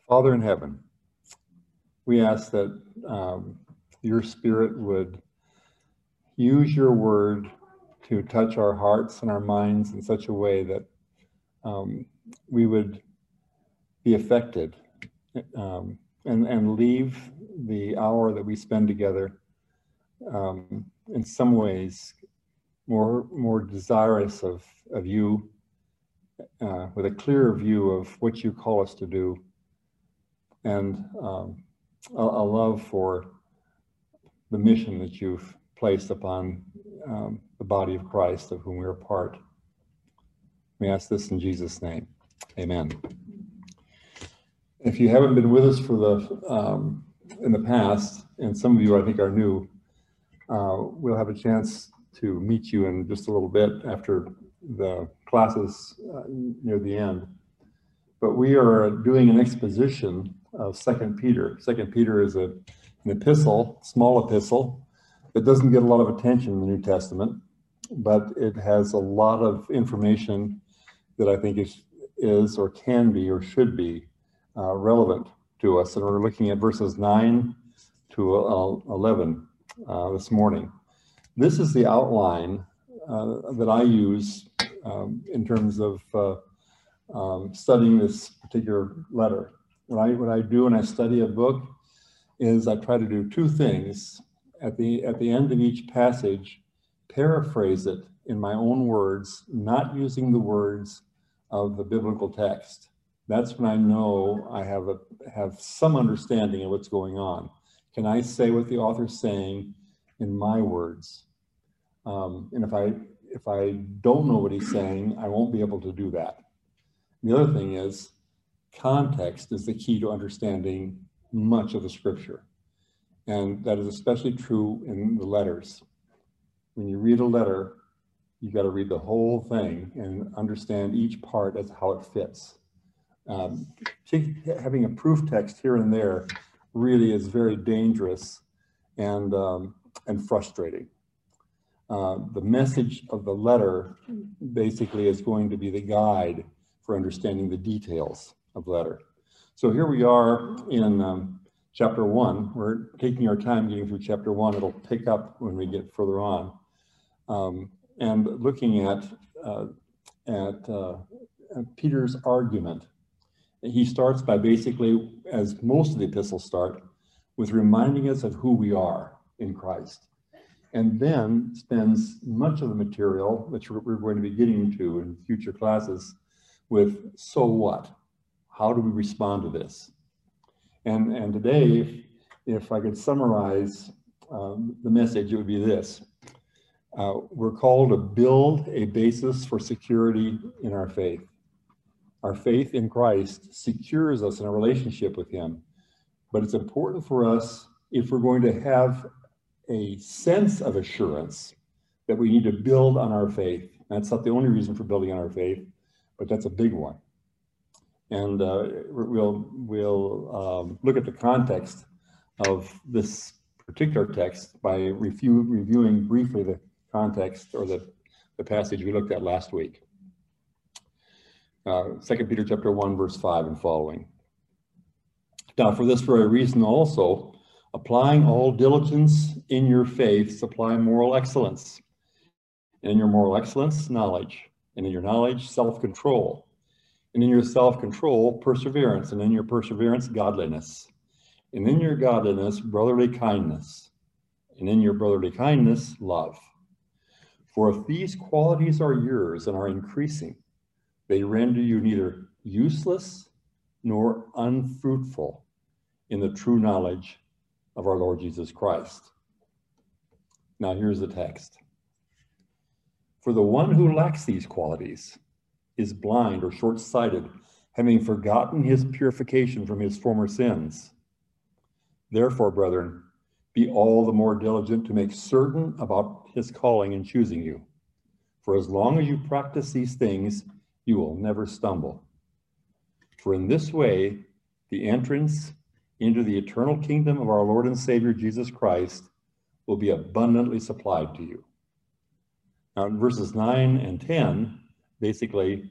Father in heaven, we ask that your Spirit would use your word to touch our hearts and our minds in such a way that we would be affected and leave the hour that we spend together in some ways more desirous of you, with a clearer view of what you call us to do, and a love for the mission that you've placed upon the body of Christ, of whom we are part. We ask this in Jesus' name. Amen. If you haven't been with us for in the past, and some of you I think are new, we'll have a chance to meet you in just a little bit after the classes near the end. But we are doing an exposition of 2 Peter. 2 Peter is an epistle, small epistle, that doesn't get a lot of attention in the New Testament, but it has a lot of information that I think is or can be or should be relevant to us. And we're looking at verses 9 to 11 this morning. This is the outline that I use in terms of studying this particular letter. What I do when I study a book is I try to do two things. At the end of each passage, paraphrase it in my own words, not using the words of the biblical text. That's when I know I have some understanding of what's going on. Can I say what the author's saying in my words? And if I don't know what he's saying, I won't be able to do that. The other thing is, context is the key to understanding much of the scripture. And that is especially true in the letters. When you read a letter, you've got to read the whole thing and understand each part as how it fits. Having a proof text here and there really is very dangerous and frustrating. The message of the letter basically is going to be the guide for understanding the details of the letter. So here we are in chapter 1. We're taking our time getting through chapter 1. It'll pick up when we get further on. And looking at Peter's argument. He starts by basically, as most of the epistles start, with reminding us of who we are in Christ. And then spends much of the material, which we're going to be getting to in future classes, with so what? How do we respond to this? And today, if I could summarize the message, it would be this. We're called to build a basis for security in our faith. Our faith in Christ secures us in a relationship with him. But it's important for us, if we're going to have a sense of assurance, that we need to build on our faith. That's not the only reason for building on our faith, but that's a big one. And we'll look at the context of this particular text by reviewing briefly the context or the passage we looked at last week. 2 Peter chapter 1, verse 5 and following. Now, for this very reason also, applying all diligence in your faith, supply moral excellence. And in your moral excellence, knowledge. And in your knowledge, self-control. And in your self-control, perseverance. And in your perseverance, godliness. And in your godliness, brotherly kindness. And in your brotherly kindness, love. For if these qualities are yours and are increasing, they render you neither useless nor unfruitful in the true knowledge of our Lord Jesus Christ. Now here's the text. For the one who lacks these qualities is blind or short-sighted, having forgotten his purification from his former sins. Therefore, brethren, be all the more diligent to make certain about his calling and choosing you. For as long as you practice these things, you will never stumble. For in this way, the entrance into the eternal kingdom of our Lord and Savior Jesus Christ will be abundantly supplied to you. Now, in verses 9 and 10, basically,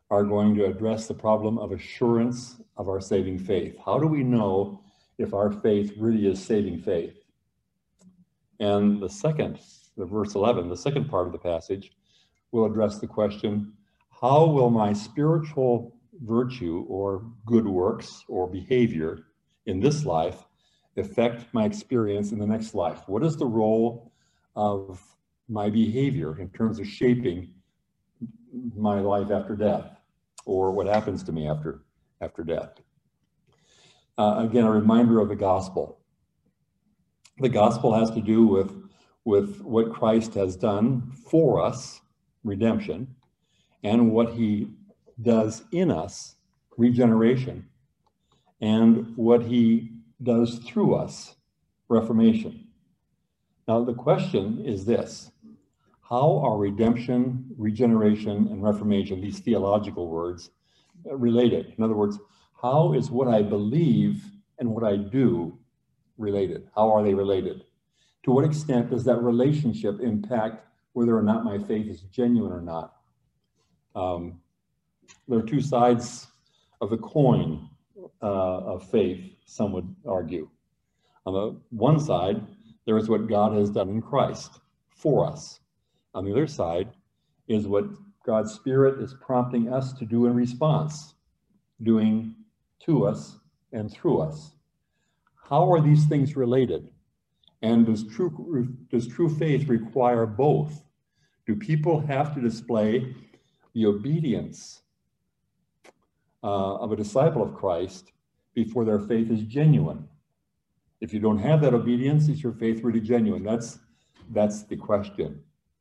are going to address the problem of assurance of our saving faith. How do we know if our faith really is saving faith? And the verse 11, the second part of the passage, will address the question, how will my spiritual virtue or good works or behavior in this life affect my experience in the next life? What is the role of my behavior in terms of shaping my life after death, or what happens to me after death? Again, a reminder of the gospel. The gospel has to do with what Christ has done for us, redemption, and what he does in us, regeneration, and what he does through us, reformation. Now, the question is this: how are redemption, regeneration, and reformation, these theological words, related? In other words, how is what I believe and what I do related? How are they related? To what extent does that relationship impact whether or not my faith is genuine or not? There are two sides of the coin of faith, some would argue. On the one side, there is what God has done in Christ for us. On the other side is what God's Spirit is prompting us to do in response, doing to us and through us. How are these things related? And does true faith require both? Do people have to display the obedience of a disciple of Christ before their faith is genuine? If you don't have that obedience, is your faith really genuine? That's the question.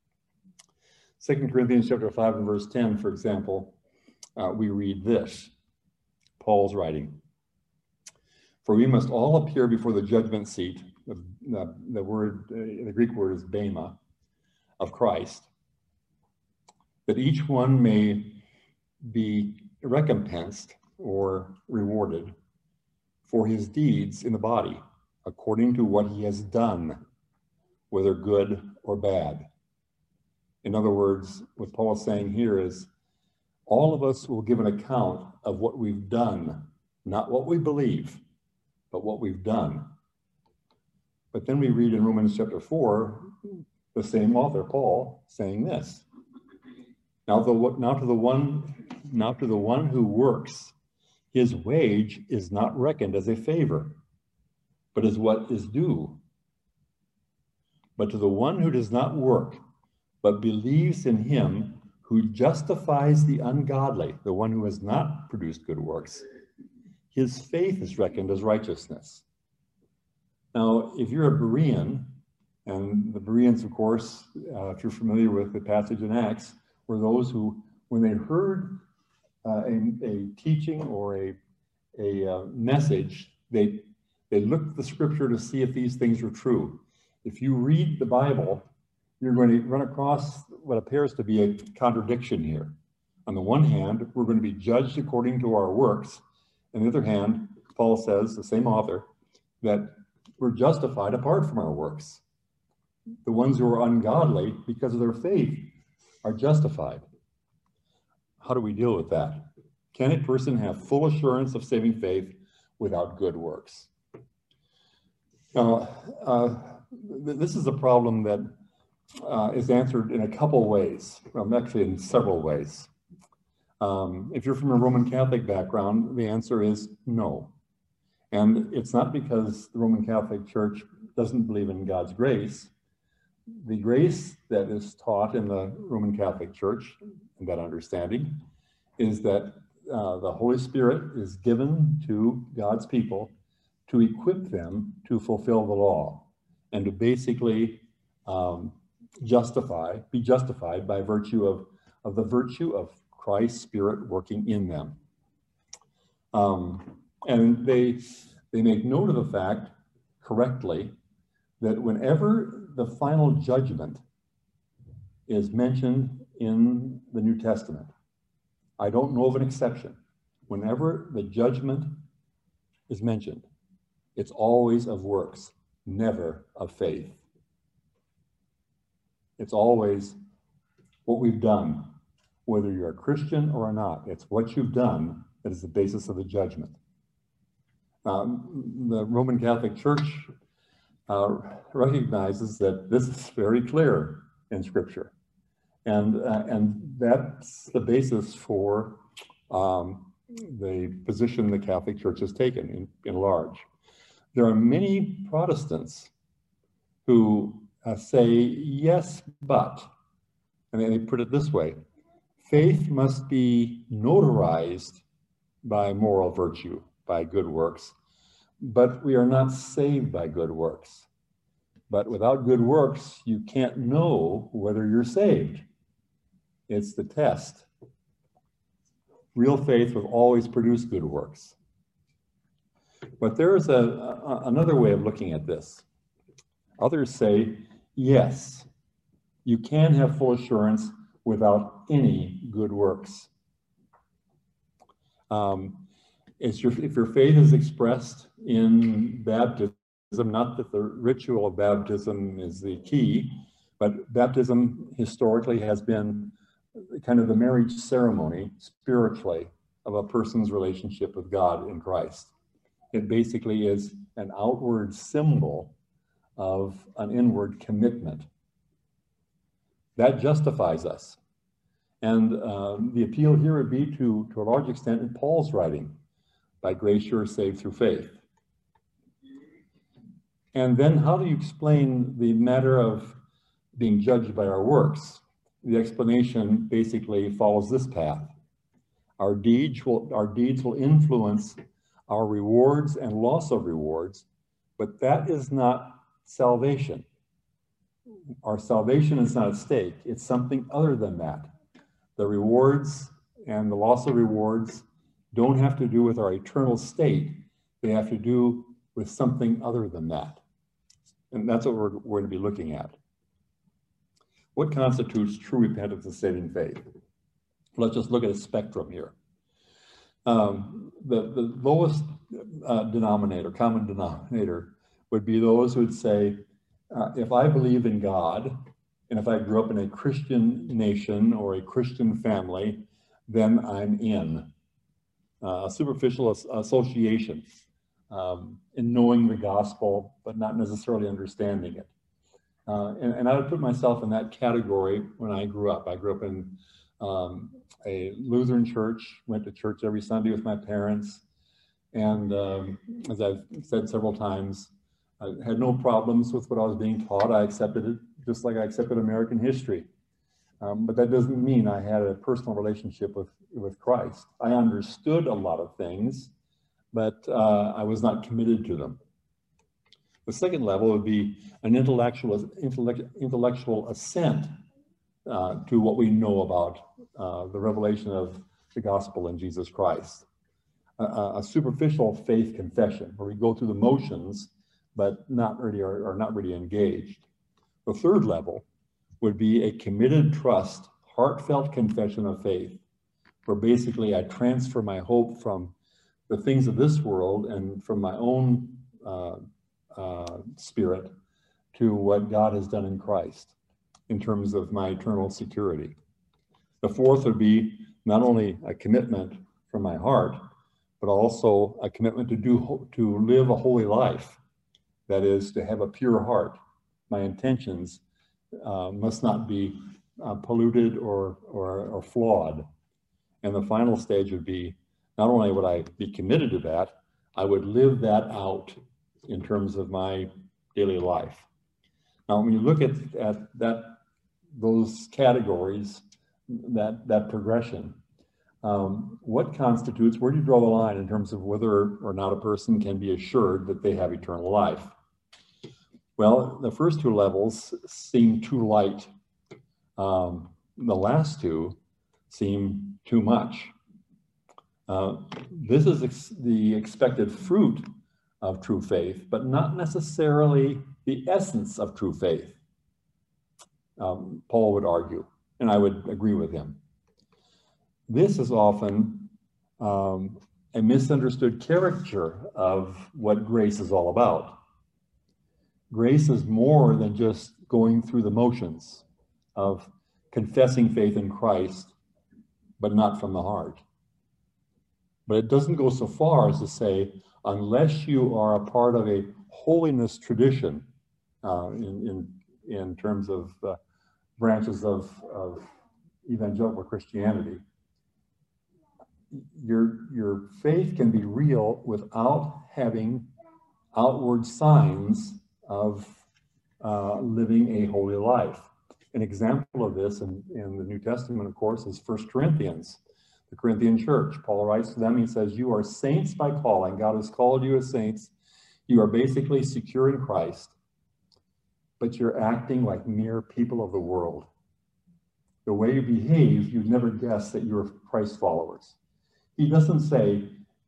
2 Corinthians chapter 5 and verse 10, for example, we read this, Paul's writing. For we must all appear before the judgment seat, the Greek word is bema, of Christ, that each one may be recompensed or rewarded for his deeds in the body, according to what he has done, whether good or bad. In other words, what Paul is saying here is, all of us will give an account of what we've done, not what we believe, but what we've done. But then we read in Romans chapter 4, the same author, Paul, saying this. Now to the one who works, his wage is not reckoned as a favor, but as what is due. But to the one who does not work, but believes in him who justifies the ungodly, the one who has not produced good works, his faith is reckoned as righteousness. Now, if you're a Berean, and the Bereans, of course, if you're familiar with the passage in Acts, were those who, when they heard a teaching or a message, they looked at the scripture to see if these things were true. If you read the Bible, you're going to run across what appears to be a contradiction here. On the one hand, we're going to be judged according to our works. On the other hand, Paul says, the same author, that we're justified apart from our works. The ones who are ungodly, because of their faith, are justified. How do we deal with that? Can a person have full assurance of saving faith without good works? Now, this is a problem that is answered in a couple ways, actually in several ways. If you're from a Roman Catholic background, the answer is no. And it's not because the Roman Catholic Church doesn't believe in God's grace. The grace that is taught in the Roman Catholic Church, and that understanding, is that the Holy Spirit is given to God's people to equip them to fulfill the law and to basically be justified by virtue of the virtue of Christ's Spirit working in them. And they make note of the fact, correctly, that whenever the final judgment is mentioned in the New Testament, I don't know of an exception. Whenever the judgment is mentioned, it's always of works, never of faith. It's always what we've done, whether you're a Christian or not. It's what you've done that is the basis of the judgment. The Roman Catholic Church recognizes that this is very clear in Scripture. And that's the basis for the position the Catholic Church has taken in large. There are many Protestants who say, yes, but, and they put it this way, faith must be notarized by moral virtue, by good works, but we are not saved by good works. But without good works, you can't know whether you're saved. It's the test. Real faith will always produce good works. But there is another way of looking at this. Others say, yes, you can have full assurance without any good works. If your faith is expressed in baptism, not that the ritual of baptism is the key, but baptism historically has been kind of the marriage ceremony, spiritually, of a person's relationship with God in Christ. It basically is an outward symbol of an inward commitment. That justifies us. And the appeal here would be to a large extent in Paul's writing, by grace you are saved through faith. And then how do you explain the matter of being judged by our works? The explanation basically follows this path. Our deeds will influence our rewards and loss of rewards, but that is not salvation. Our salvation is not at stake. It's something other than that. The rewards and the loss of rewards don't have to do with our eternal state. They have to do with something other than that. And that's what we're going to be looking at. What constitutes true repentance and saving faith? Let's just look at a spectrum here. The lowest common denominator would be those who would say, if I believe in God, and if I grew up in a Christian nation or a Christian family, then I'm in. A superficial association in knowing the gospel, but not necessarily understanding it. And I would put myself in that category when I grew up. I grew up in a Lutheran church, went to church every Sunday with my parents. And as I've said several times, I had no problems with what I was being taught. I accepted it just like I accepted American history. But that doesn't mean I had a personal relationship with Christ. I understood a lot of things, but I was not committed to them. The second level would be an intellectual assent to what we know about the revelation of the gospel in Jesus Christ. A superficial faith confession, where we go through the motions, but not really engaged. The third level would be a committed trust, heartfelt confession of faith, where basically I transfer my hope from the things of this world and from my own spirit to what God has done in Christ in terms of my eternal security. The fourth would be not only a commitment from my heart, but also a commitment to live a holy life. That is, to have a pure heart. My intentions must not be polluted or flawed. And the final stage would be, not only would I be committed to that, I would live that out in terms of my daily life. Now, when you look at those categories, that progression, what constitutes, where do you draw the line in terms of whether or not a person can be assured that they have eternal life? Well, the first two levels seem too light. The last two seem too much. This is the expected fruit of true faith, but not necessarily the essence of true faith, Paul would argue, and I would agree with him. This is often a misunderstood caricature of what grace is all about. Grace is more than just going through the motions of confessing faith in Christ but not from the heart. But it doesn't go so far as to say, unless you are a part of a holiness tradition, in terms of branches of evangelical Christianity, your faith can be real without having outward signs of living a holy life. An example of this in the New Testament, of course, is 1 Corinthians, the Corinthian church. Paul writes to them, he says, you are saints by calling. God has called you as saints. You are basically secure in Christ, but you're acting like mere people of the world. The way you behave, you'd never guess that you're Christ followers. He doesn't say,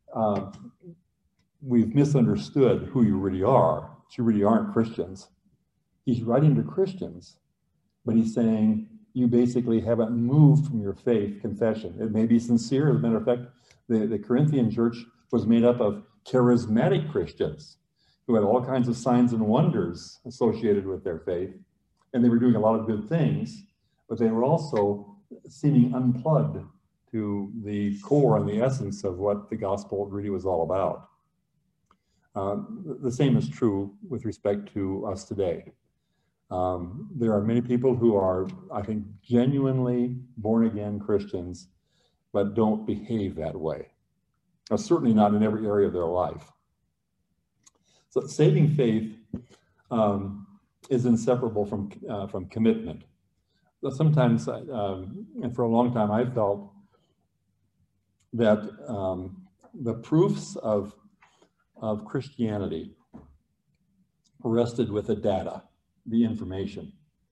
we've misunderstood who you really are. You really aren't Christians. He's writing to Christians, but he's saying, you basically haven't moved from your faith confession. It may be sincere. As a matter of fact, the Corinthian church was made up of charismatic Christians who had all kinds of signs and wonders associated with their faith. And they were doing a lot of good things, but they were also seeming unplugged to the core and the essence of what the gospel really was all about. The same is true with respect to us today. There are many people who are, I think, genuinely born-again Christians, but don't behave that way. Certainly not in every area of their life. So saving faith is inseparable from commitment. Sometimes, and for a long time, I felt that the proofs of Christianity rested with the data, the information.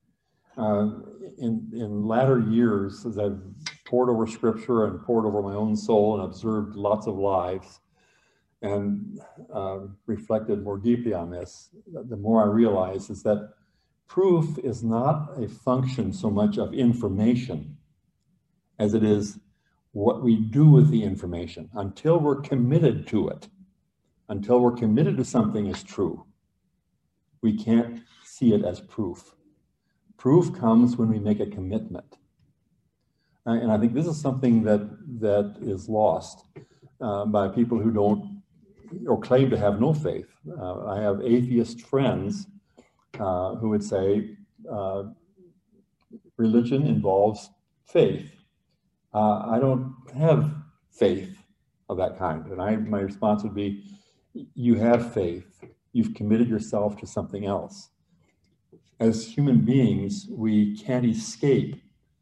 In latter years, as I've pored over Scripture and pored over my own soul and observed lots of lives and reflected more deeply on this, the more I realize is that proof is not a function so much of information as it is what we do with the information until we're committed to it. Until we're committed to something as true, we can't see it as proof. Proof comes when we make a commitment. And I think this is something that is lost by people who don't or claim to have no faith. I have atheist friends who would say religion involves faith. I don't have faith of that kind. And my response would be, you have faith. You've committed yourself to something else. As human beings, we can't escape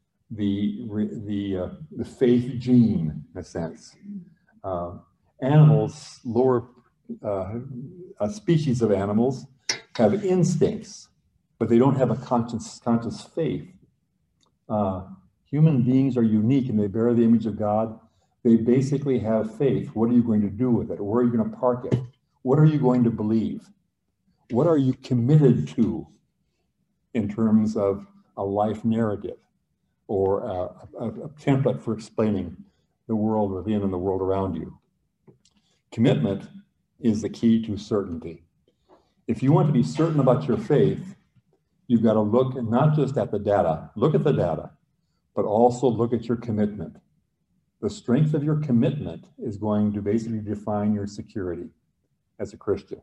the faith gene, in a sense. Animals, lower species of animals, have instincts, but they don't have a conscious faith. Human beings are unique and they bear the image of God. They basically have faith. What are you going to do with it? Where are you going to park it? What are you going to believe? What are you committed to in terms of a life narrative or a template for explaining the world within and the world around you? Commitment is the key to certainty. If you want to be certain about your faith, you've got to look not just at the data, look at the data, but also look at your commitment. The strength of your commitment is going to basically define your security as a Christian.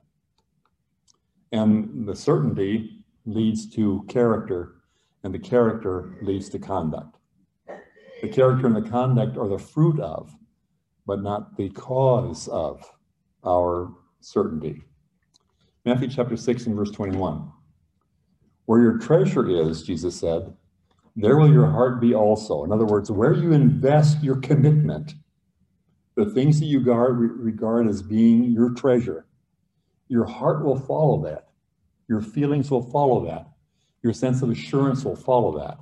And the certainty leads to character, and the character leads to conduct. The character and the conduct are the fruit of, but not the cause of, our certainty. Matthew chapter 6 and verse 21. Where your treasure is, Jesus said, there will your heart be also. In other words, where you invest your commitment, the things that you regard as being your treasure, your heart will follow that. Your feelings will follow that. Your sense of assurance will follow that.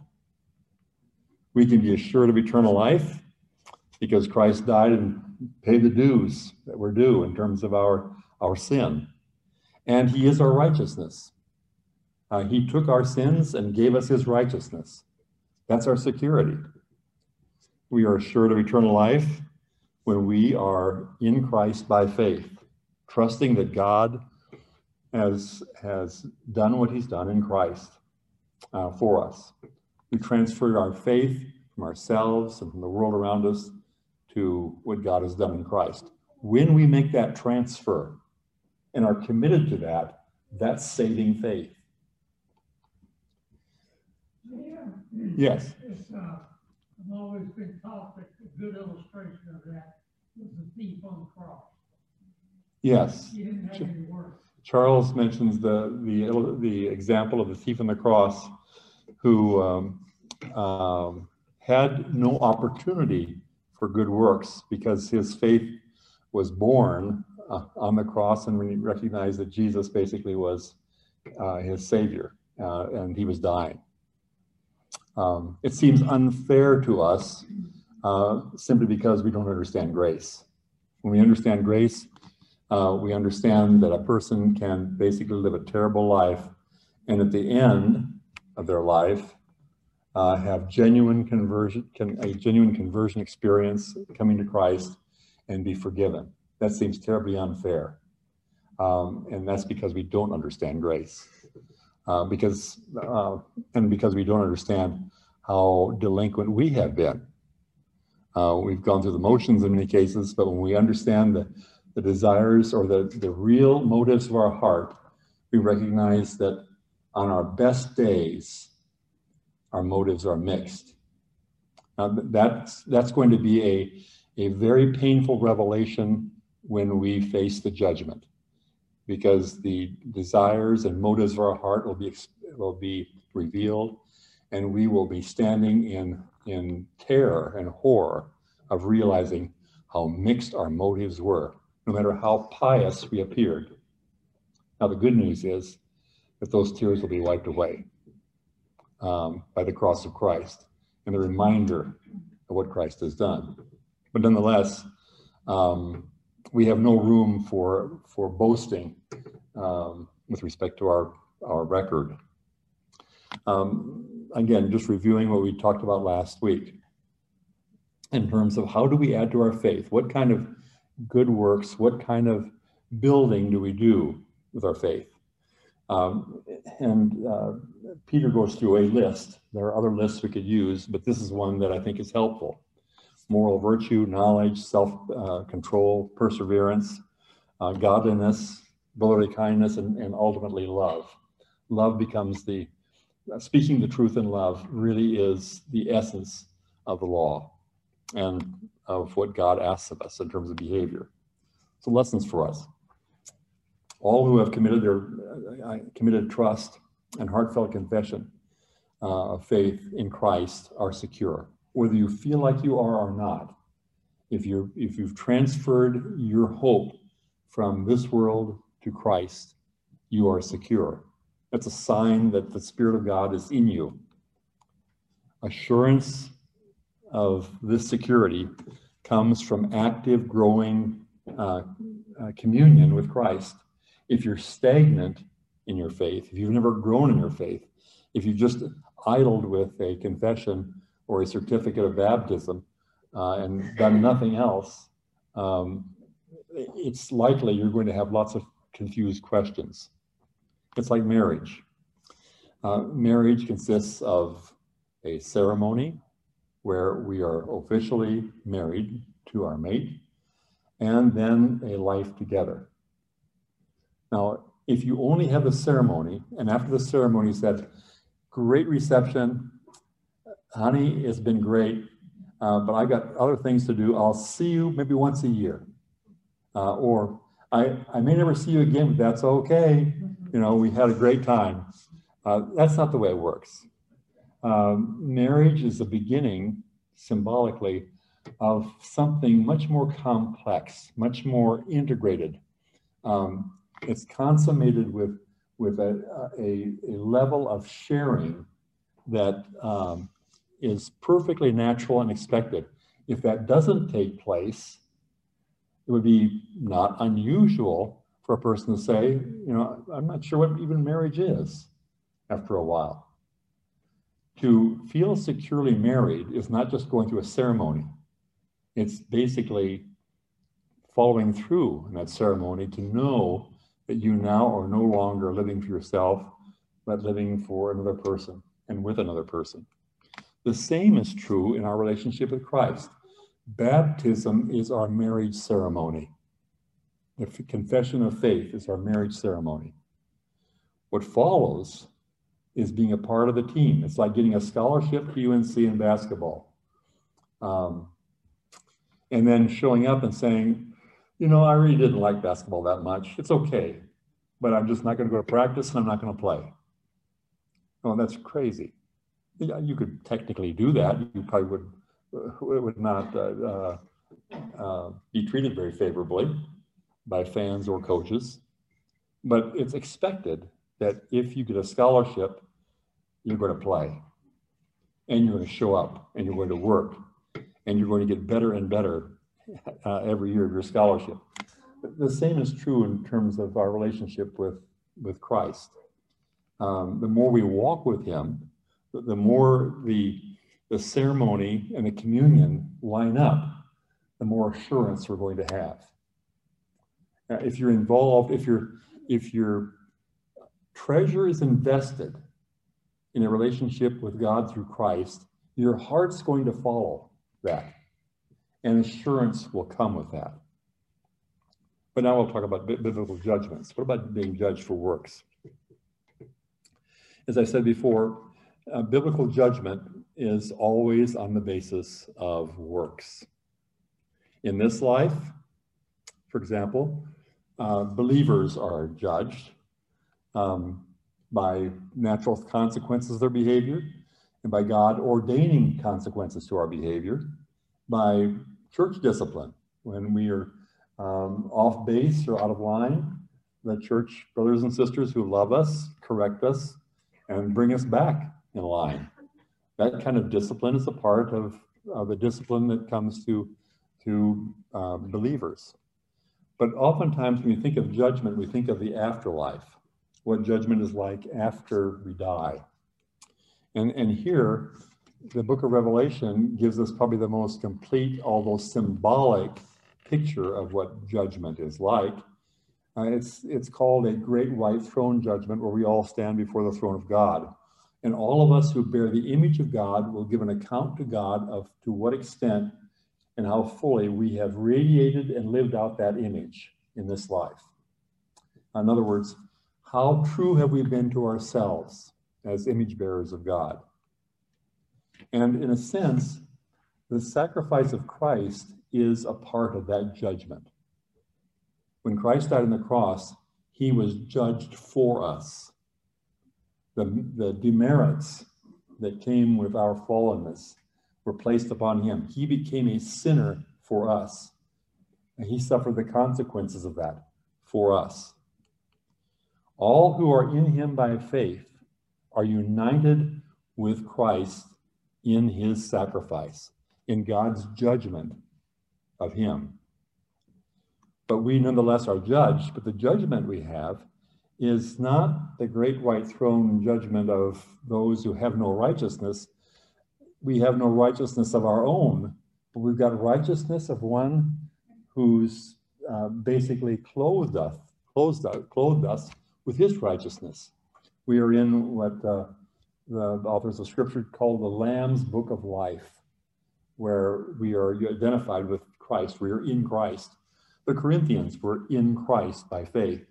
We can be assured of eternal life because Christ died and paid the dues that were due in terms of our sin. And he is our righteousness. He took our sins and gave us his righteousness. That's our security. We are assured of eternal life when we are in Christ by faith, trusting that God has done what he's done in Christ for us. We transfer our faith from from ourselves and from the world around us to what God has done in Christ. When we make that transfer and are committed to that, that's saving faith. Yeah. Yes. I've always been taught that a good illustration of that was the thief on the cross. Yes. He didn't have any work. Charles mentions the example of the thief on the cross who had no opportunity for good works because his faith was born on the cross, and when he recognized that Jesus basically was his Savior, and he was dying. It seems unfair to us simply because we don't understand grace. When we understand grace, we understand that a person can basically live a terrible life, and at the end of their life, have a genuine conversion experience, coming to Christ, and be forgiven. That seems terribly unfair, and that's because we don't understand grace, because we don't understand how delinquent we have been. We've gone through the motions in many cases, but when we understand the desires or the real motives of our heart, we recognize that on our best days, our motives are mixed. Now, that's going to be a very painful revelation when we face the judgment, because the desires and motives of our heart will be revealed, and we will be standing in terror and horror of realizing how mixed our motives were, no matter how pious we appeared. Now, the good news is that those tears will be wiped away by the cross of Christ and the reminder of what Christ has done. But nonetheless, we have no room for boasting with respect to our record. Again, just reviewing what we talked about last week in terms of how do we add to our faith? What kind of good works, what kind of building do we do with our faith? Peter goes through a list. There are other lists we could use, but this is one that I think is helpful. Moral virtue, knowledge, self-control, perseverance, godliness, brotherly kindness, and ultimately love. Love becomes speaking the truth in love really is the essence of the law and of what God asks of us in terms of behavior. So lessons for us. All who have committed trust and heartfelt confession of faith in Christ are secure, whether you feel like you are or not. If you've transferred your hope from this world to Christ, you are secure. That's a sign that the Spirit of God is in you. Assurance of this security comes from active, growing communion with Christ. If you're stagnant in your faith, if you've never grown in your faith, if you've just idled with a confession or a certificate of baptism and done nothing else, it's likely you're going to have lots of confused questions. It's like marriage. Marriage consists of a ceremony where we are officially married to our mate, and then a life together. Now, if you only have the ceremony, and after the ceremony you said, great reception, honey, it's been great, but I got other things to do. I'll see you maybe once a year. Or I may never see you again, but that's okay. We had a great time. That's not the way it works. Marriage is the beginning, symbolically, of something much more complex, much more integrated. It's consummated with a level of sharing that is perfectly natural and expected. If that doesn't take place, it would be not unusual for a person to say, I'm not sure what even marriage is after a while. To feel securely married is not just going through a ceremony. It's basically following through in that ceremony to know that you now are no longer living for yourself, but living for another person and with another person. The same is true in our relationship with Christ. Baptism is our marriage ceremony. The confession of faith is our marriage ceremony. What follows is being a part of the team. It's like getting a scholarship to UNC in basketball. And then showing up and saying, you know, I really didn't like basketball that much. It's okay, but I'm just not going to go to practice and I'm not going to play. Oh, that's crazy. Yeah, you could technically do that. You probably would not be treated very favorably by fans or coaches. But it's expected that if you get a scholarship, you're going to play, and you're going to show up, and you're going to work, and you're going to get better and better every year of your scholarship. The same is true in terms of our relationship with Christ. The more we walk with him, the more the ceremony and the communion line up, the more assurance we're going to have. If you're involved, if your treasure is invested in a relationship with God through Christ, your heart's going to follow that, and assurance will come with that. But now we'll talk about biblical judgments. What about being judged for works? As I said before, biblical judgment is always on the basis of works. In this life, for example, believers are judged by natural consequences of their behavior, and by God ordaining consequences to our behavior, by church discipline. When we are off base or out of line, the church brothers and sisters who love us correct us and bring us back in line. That kind of discipline is a part of the discipline that comes to believers. But oftentimes when we think of judgment, we think of the afterlife, what judgment is like after we die. And here, the book of Revelation gives us probably the most complete, although symbolic, picture of what judgment is like. It's called a great white throne judgment, where we all stand before the throne of God. And all of us who bear the image of God will give an account to God of to what extent and how fully we have radiated and lived out that image in this life. In other words, how true have we been to ourselves as image bearers of God? And in a sense, the sacrifice of Christ is a part of that judgment. When Christ died on the cross, he was judged for us. The demerits that came with our fallenness were placed upon him. He became a sinner for us, and he suffered the consequences of that for us. All who are in him by faith are united with Christ in his sacrifice, in God's judgment of him. But we nonetheless are judged, but the judgment we have is not the great white throne judgment of those who have no righteousness. We have no righteousness of our own, but we've got righteousness of one who's basically clothed us with his righteousness. We are in what the authors of Scripture call the Lamb's Book of Life, where we are identified with Christ. We are in Christ. The Corinthians were in Christ by faith.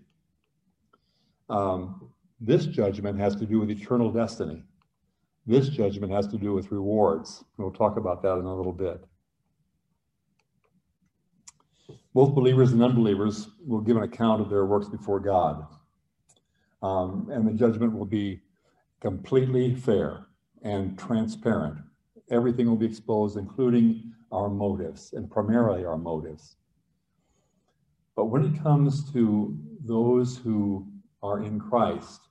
This judgment has to do with eternal destiny. This judgment has to do with rewards. We'll talk about that in a little bit. Both believers and unbelievers will give an account of their works before God. And the judgment will be completely fair and transparent. Everything will be exposed, including our motives, and primarily our motives. But when it comes to those who are in Christ,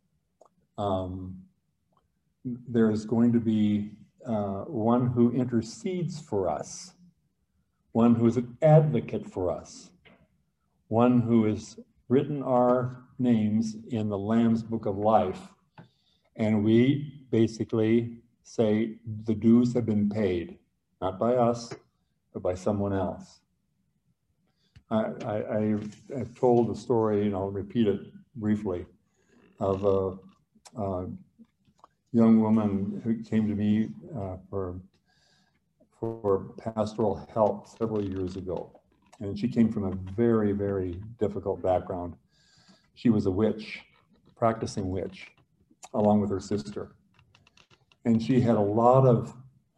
there is going to be one who intercedes for us, one who is an advocate for us, one who has written our names in the Lamb's Book of Life, and we basically say the dues have been paid, not by us, but by someone else. I've told the story, and I'll repeat it briefly, of a young woman who came to me for pastoral help several years ago. And she came from a very, very difficult background. She was a witch, practicing witch, along with her sister. And she had a lot of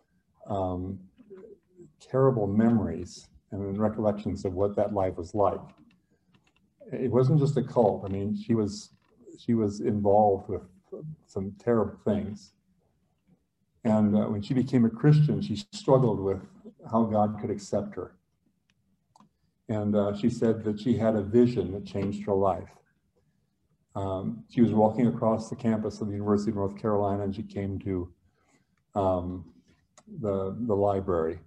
terrible memories and recollections of what that life was like. It wasn't just a cult. I mean, she was involved with some terrible things. And when she became a Christian, she struggled with how God could accept her. And she said that she had a vision that changed her life. She was walking across the campus of the University of North Carolina, and she came to the library.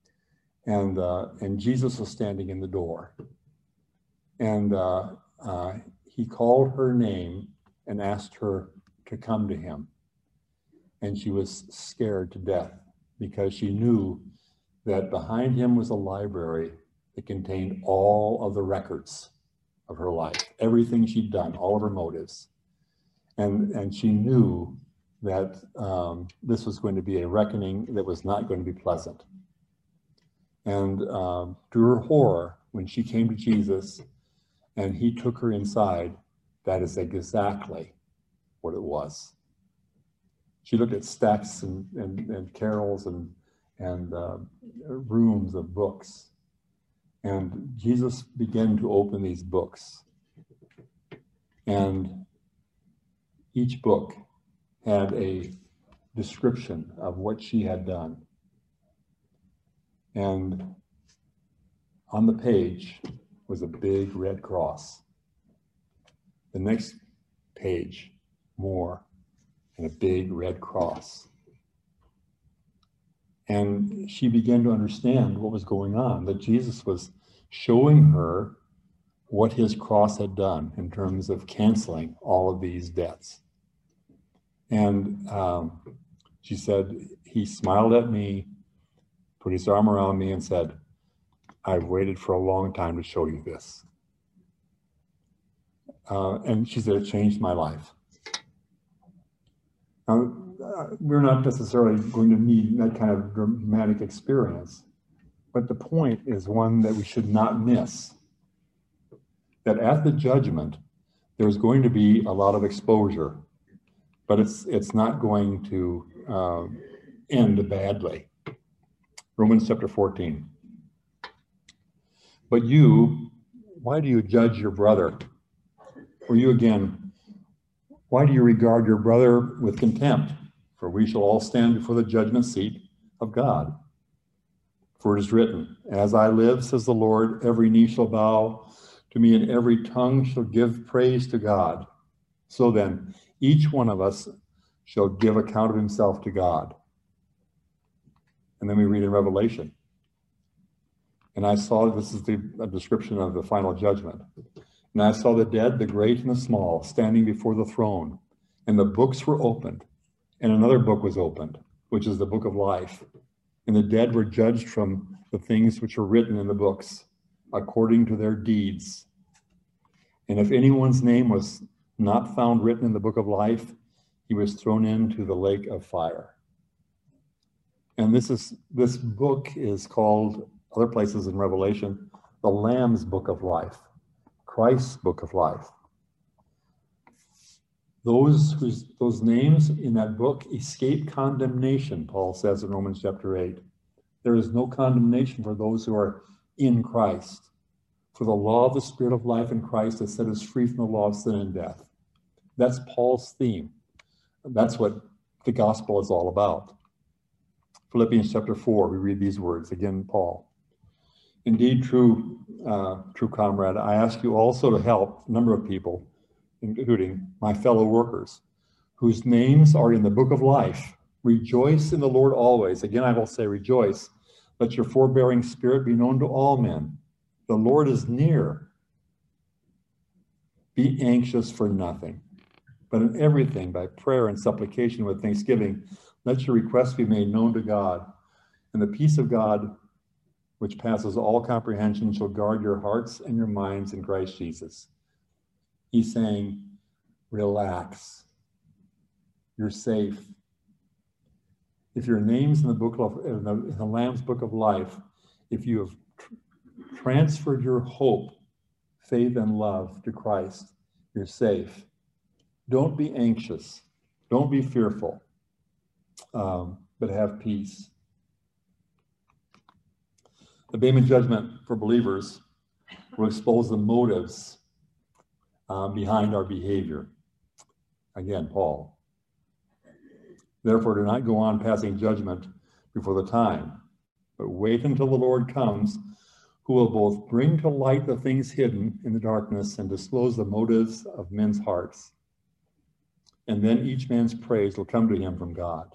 And Jesus was standing in the door. And he called her name and asked her to come to him. And she was scared to death because she knew that behind him was a library that contained all of the records of her life, everything she'd done, all of her motives. And she knew that this was going to be a reckoning that was not going to be pleasant. And to her horror, when she came to Jesus and he took her inside, that is exactly what it was. She looked at stacks and carols and rooms of books. And Jesus began to open these books. And each book had a description of what she had done. And on the page was a big red cross. The next page, more, and a big red cross. And she began to understand what was going on, that Jesus was showing her what his cross had done in terms of canceling all of these debts. And she said, he smiled at me, put his arm around me and said, I've waited for a long time to show you this. And she said, it changed my life. Now, we're not necessarily going to need that kind of dramatic experience, but the point is one that we should not miss. That at the judgment, there's going to be a lot of exposure, but it's not going to end badly. Romans chapter 14. But you, why do you judge your brother? Or you again, why do you regard your brother with contempt? For we shall all stand before the judgment seat of God. For it is written, as I live, says the Lord, every knee shall bow to me and every tongue shall give praise to God. So then, each one of us shall give account of himself to God. And then we read in Revelation. And I saw, this is a description of the final judgment. And I saw the dead, the great and the small, standing before the throne. And the books were opened. And another book was opened, which is the book of life. And the dead were judged from the things which were written in the books, according to their deeds. And if anyone's name was not found written in the book of life, he was thrown into the lake of fire. And this book is called, other places in Revelation, the Lamb's Book of Life, Christ's Book of Life. Those names in that book escape condemnation, Paul says in Romans chapter 8. There is no condemnation for those who are in Christ. For the law of the Spirit of life in Christ has set us free from the law of sin and death. That's Paul's theme. That's what the gospel is all about. Philippians chapter 4, we read these words, again, Paul. Indeed, true comrade, I ask you also to help a number of people, including my fellow workers, whose names are in the book of life. Rejoice in the Lord always. Again, I will say rejoice. Let your forbearing spirit be known to all men. The Lord is near. Be anxious for nothing, but in everything by prayer and supplication with thanksgiving, let your requests be made known to God. And the peace of God, which passes all comprehension, shall guard your hearts and your minds in Christ Jesus. He's saying, relax. You're safe. If your name's in the book of in the Lamb's book of life, if you have transferred your hope, faith, and love to Christ, you're safe. Don't be anxious. Don't be fearful, but have peace. The Bema judgment for believers will expose the motives behind our behavior. Again, Paul. Therefore, do not go on passing judgment before the time, but wait until the Lord comes, who will both bring to light the things hidden in the darkness and disclose the motives of men's hearts. And then each man's praise will come to him from God.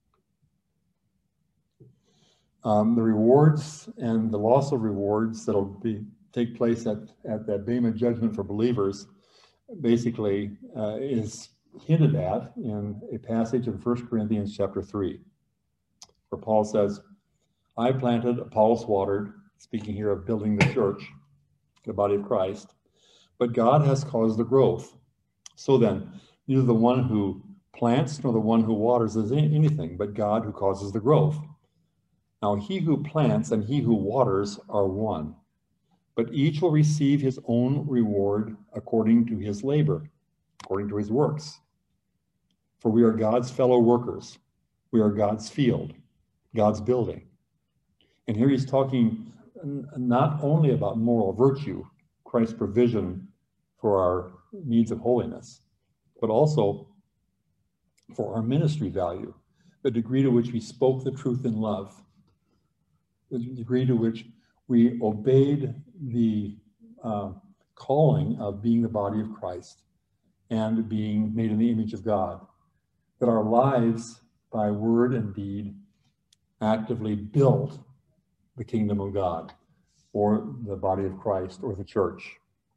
The rewards and the loss of rewards that'll take place at that Bema judgment for believers basically is hinted at in a passage in 1 Corinthians chapter 3, where Paul says, I planted, Apollos watered, speaking here of building the church, the body of Christ, but God has caused the growth. So then, neither the one who plants nor the one who waters is anything, but God who causes the growth. Now he who plants and he who waters are one, but each will receive his own reward according to his labor, according to his works. For we are God's fellow workers. We are God's field, God's building. And here he's talking not only about moral virtue, Christ's provision for our needs of holiness, but also for our ministry value, the degree to which we spoke the truth in love, the degree to which we obeyed the calling of being the body of Christ and being made in the image of God, that our lives by word and deed actively built the kingdom of God or the body of Christ or the church.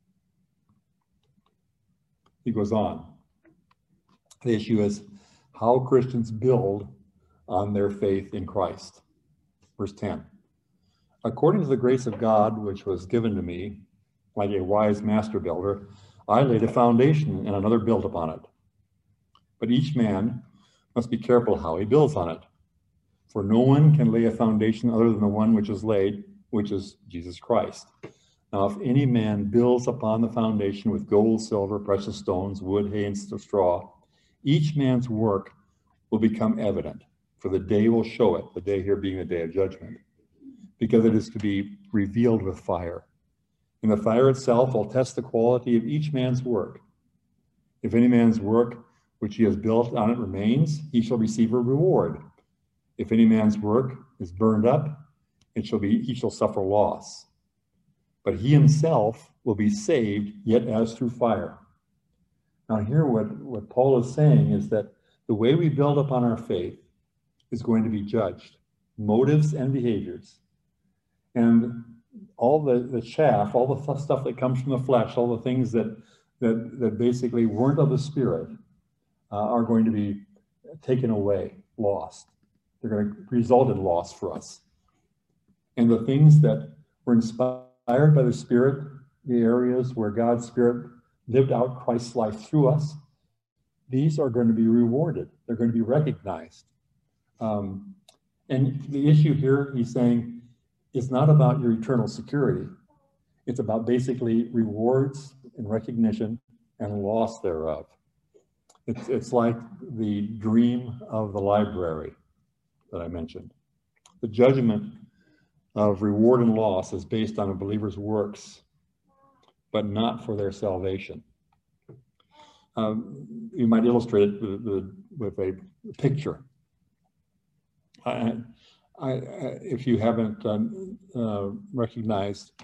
He goes on. The issue is how Christians build on their faith in Christ. Verse 10. According to the grace of God, which was given to me, like a wise master builder, I laid a foundation and another built upon it. But each man must be careful how he builds on it. For no one can lay a foundation other than the one which is laid, which is Jesus Christ. Now, if any man builds upon the foundation with gold, silver, precious stones, wood, hay, and straw, each man's work will become evident, for the day will show it, the day here being the day of judgment, because it is to be revealed with fire. And the fire itself will test the quality of each man's work. If any man's work which he has built on it remains, he shall receive a reward. If any man's work is burned up, he shall suffer loss. But he himself will be saved, yet as through fire. Now here what Paul is saying is that the way we build upon our faith is going to be judged, motives and behaviors. And all the chaff, all the stuff that comes from the flesh, all the things that basically weren't of the Spirit are going to be taken away, lost. They're going to result in loss for us. And the things that were inspired by the Spirit, the areas where God's Spirit lived out Christ's life through us, these are going to be rewarded. They're going to be recognized. And the issue here, he's saying, is not about your eternal security. It's about basically rewards and recognition and loss thereof. It's like the dream of the library that I mentioned. The judgment of reward and loss is based on a believer's works, but not for their salvation. You might illustrate it with a picture. If you haven't recognized,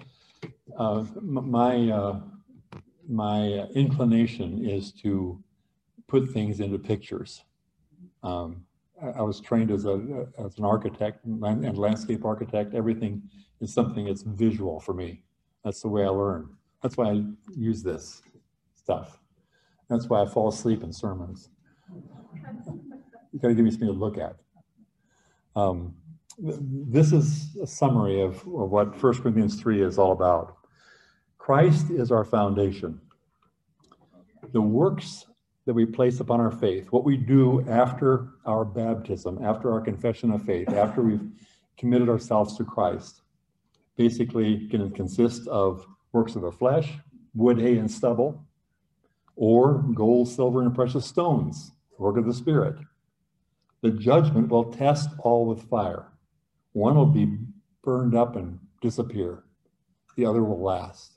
my inclination is to put things into pictures. I was trained as an architect and landscape architect. Everything is something that's visual for me. That's the way I learn. That's why I use this stuff. That's why I fall asleep in sermons. You got to give me something to look at. This is a summary of what 1 Corinthians 3 is all about. Christ is our foundation. The works that we place upon our faith, what we do after our baptism, after our confession of faith, after we've committed ourselves to Christ, basically can consist of works of the flesh, wood, hay, and stubble, or gold, silver, and precious stones, work of the Spirit. The judgment will test all with fire. One will be burned up and disappear. The other will last.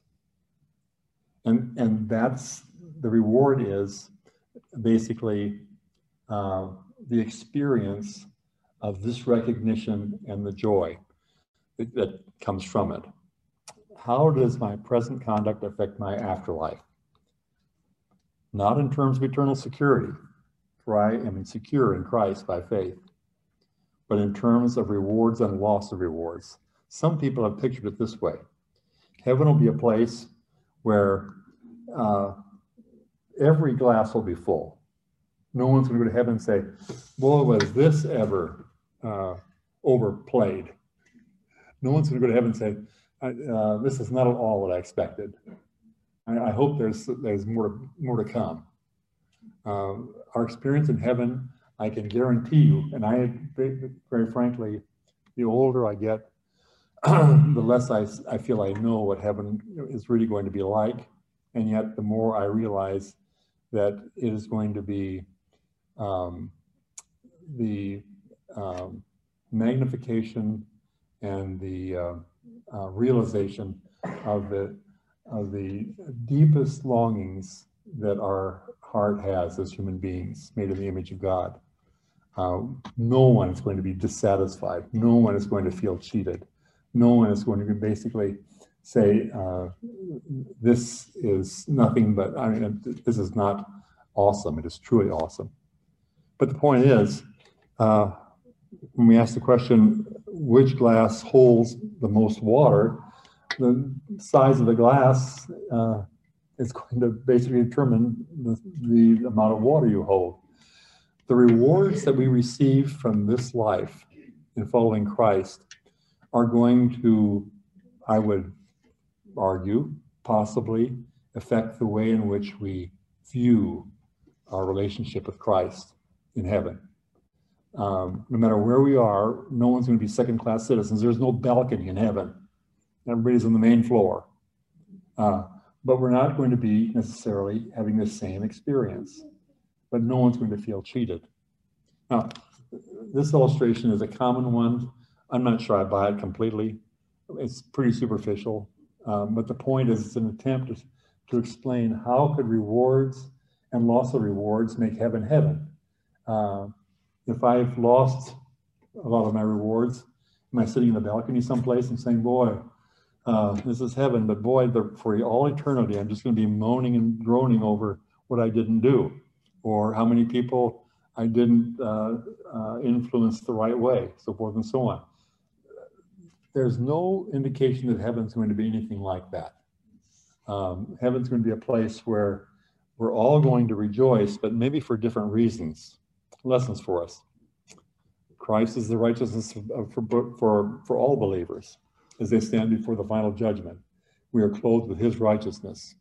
And that's the reward is basically the experience of this recognition and the joy that comes from it. How does my present conduct affect my afterlife? Not in terms of eternal security, for I am secure in Christ by faith, but in terms of rewards and loss of rewards. Some people have pictured it this way. Heaven will be a place where every glass will be full. No one's going to go to heaven and say, boy, was this ever overplayed. No one's going to go to heaven and say, this is not at all what I expected. I hope there's more to come. Our experience in heaven, I can guarantee you, and I, very frankly, the older I get, the less I feel I know what heaven is really going to be like. And yet the more I realize that it is going to be the magnification and the realization of the deepest longings that our heart has as human beings made in the image of God. No one is going to be dissatisfied. No one is going to feel cheated. No one is going to basically say, this is nothing but, this is not awesome. It is truly awesome. But the point is, when we ask the question, which glass holds the most water, the size of the glass is going to basically determine the amount of water you hold. The rewards that we receive from this life in following Christ are going to, I would argue, possibly affect the way in which we view our relationship with Christ in heaven. No matter where we are, no one's going to be second-class citizens. There's no balcony in heaven. Everybody's on the main floor. But we're not going to be necessarily having the same experience. But no one's going to feel cheated. Now, this illustration is a common one. I'm not sure I buy it completely. It's pretty superficial. But the point is, it's an attempt to explain how could rewards and loss of rewards make heaven heaven. If I've lost a lot of my rewards, am I sitting in the balcony someplace and saying, boy, this is heaven, but boy, for all eternity, I'm just going to be moaning and groaning over what I didn't do, or how many people I didn't influence the right way, so forth and so on. There's no indication that heaven's going to be anything like that. Heaven's going to be a place where we're all going to rejoice, but maybe for different reasons. Lessons for us. Christ is the righteousness for all believers as they stand before the final judgment. We are clothed with his righteousness.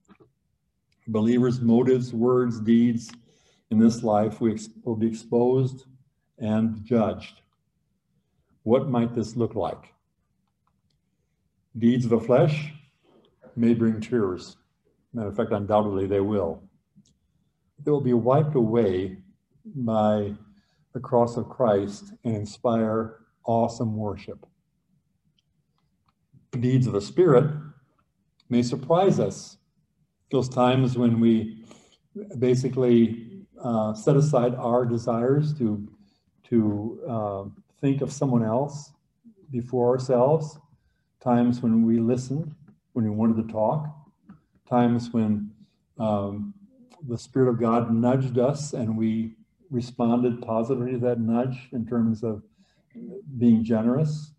Believers' motives, words, deeds in this life will be exposed and judged. What might this look like? Deeds of the flesh may bring tears. Matter of fact, undoubtedly they will. They will be wiped away by the cross of Christ and inspire awesome worship. Deeds of the Spirit may surprise us. Those times when we basically set aside our desires to think of someone else before ourselves, times when we listened, when we wanted to talk, times when the Spirit of God nudged us and we responded positively to that nudge in terms of being generous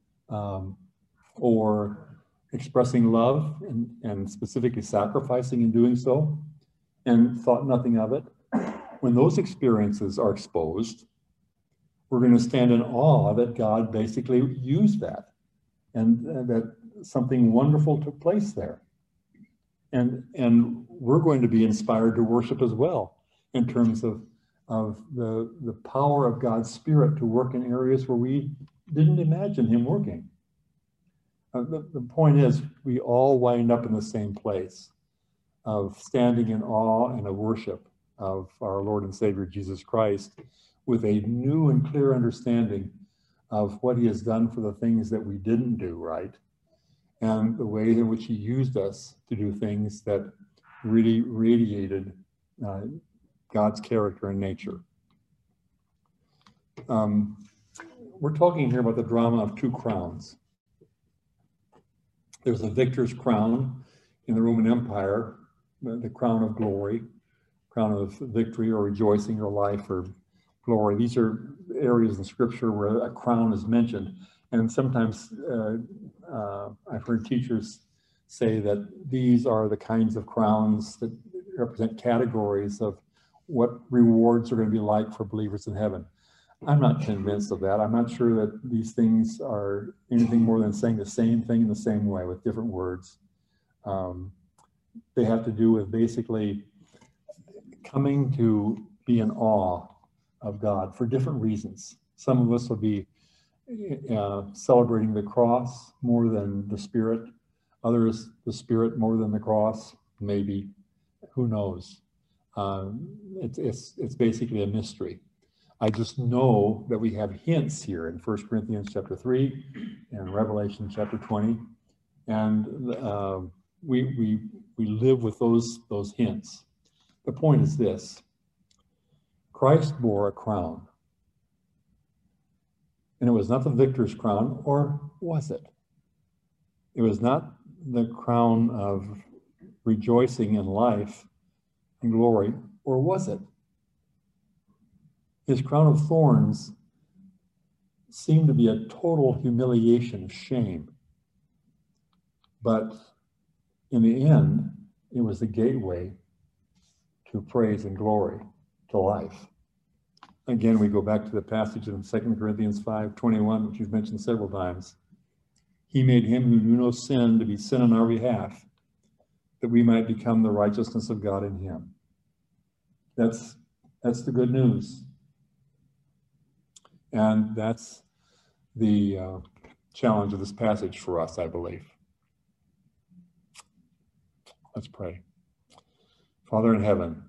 or expressing love and specifically sacrificing in doing so, and thought nothing of it. When those experiences are exposed, we're going to stand in awe that God basically used that and that something wonderful took place there. And we're going to be inspired to worship as well. in terms of the power of God's Spirit to work in areas where we didn't imagine him working. The point is, we all wind up in the same place of standing in awe and a worship of our Lord and Savior Jesus Christ, with a new and clear understanding of what he has done for the things that we didn't do right, and the way in which he used us to do things that really radiated God's character and nature. We're talking here about the drama of two crowns. There's a victor's crown in the Roman Empire, the crown of glory, crown of victory or rejoicing or life or glory. These are areas in Scripture where a crown is mentioned. And sometimes I've heard teachers say that these are the kinds of crowns that represent categories of what rewards are going to be like for believers in heaven. I'm not convinced of that. I'm not sure that these things are anything more than saying the same thing in the same way with different words. They have to do with basically coming to be in awe of God for different reasons. Some of us will be celebrating the cross more than the Spirit. Others, the Spirit more than the cross, maybe. Who knows? It's basically a mystery. I just know that we have hints here in 1 Corinthians chapter 3 and Revelation chapter 20, and we live with those hints. The point is this: Christ bore a crown, and it was not the victor's crown, or was it? It was not the crown of rejoicing in life and glory, or was it? His crown of thorns seemed to be a total humiliation of shame. But in the end, it was the gateway to praise and glory, to life. Again, we go back to the passage in 2 Corinthians 5:21, which you've mentioned several times. He made him who knew no sin to be sin on our behalf, that we might become the righteousness of God in him. That's the good news. And that's the challenge of this passage for us, I believe. Let's pray. Father in heaven,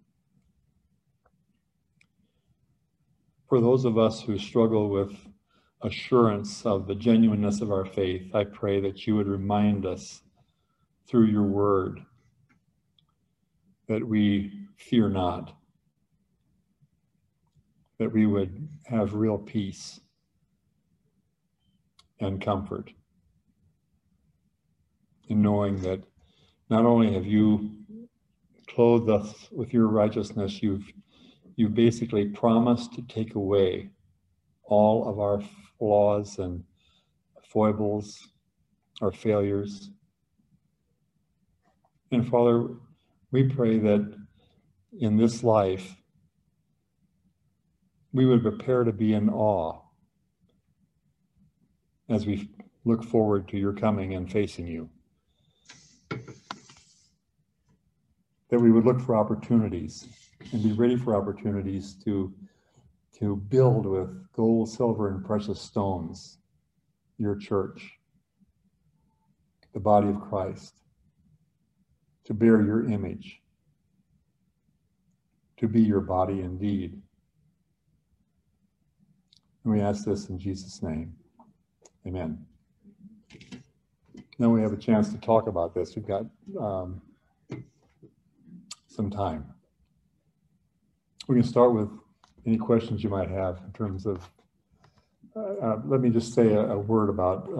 for those of us who struggle with assurance of the genuineness of our faith, I pray that you would remind us through your word that we fear not, that we would have real peace and comfort in knowing that not only have you clothed us with your righteousness, you've basically promised to take away all of our flaws and foibles, our failures. And Father, we pray that in this life, we would prepare to be in awe as we look forward to your coming and facing you. That we would look for opportunities and be ready for opportunities to build with gold, silver, and precious stones your church, the body of Christ, to bear your image, to be your body indeed. And we ask this in Jesus' name. Amen. Now we have a chance to talk about this. We've got some time. We can start with any questions you might have in terms of, let me just say a word about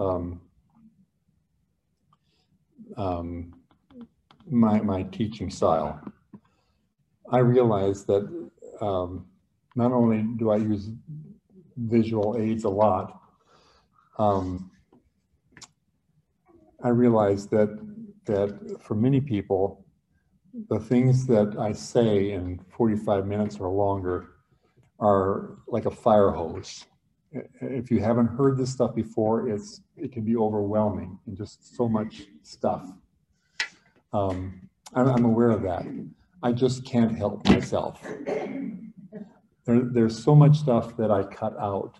my teaching style. I realize that not only do I use visual aids a lot, I realize that for many people, the things that I say in 45 minutes or longer are like a fire hose. If you haven't heard this stuff before, it can be overwhelming and just so much stuff. I'm aware of that. I just can't help myself. There's so much stuff that I cut out.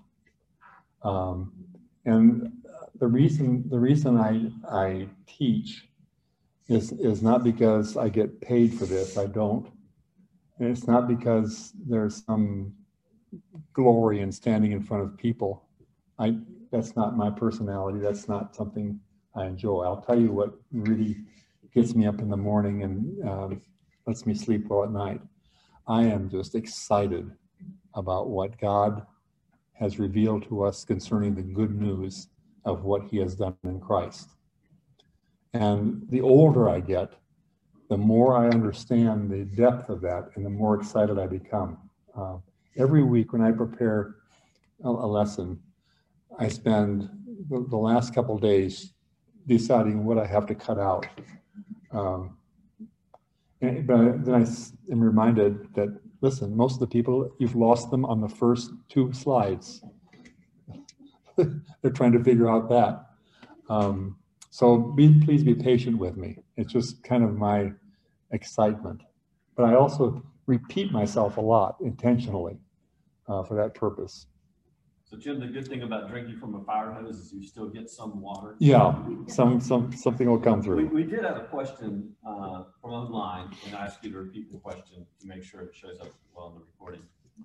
And the reason I teach is not because I get paid for this. I don't. And it's not because there's some glory in standing in front of people. That's not my personality. That's not something I enjoy. I'll tell you what really gets me up in the morning and lets me sleep well at night. I am just excited about what God has revealed to us concerning the good news of what he has done in Christ. And the older I get, the more I understand the depth of that and the more excited I become. Every week when I prepare a lesson, I spend the last couple of days deciding what I have to cut out. But then I am reminded that, listen, most of the people, you've lost them on the first 2 slides. They're trying to figure out that. So please be patient with me. It's just kind of my excitement. But I also repeat myself a lot intentionally for that purpose. So Jim, the good thing about drinking from a fire hose is you still get some water. Yeah, something will come through. We did have a question from online, and I asked you to repeat the question to make sure it shows up well in the recording.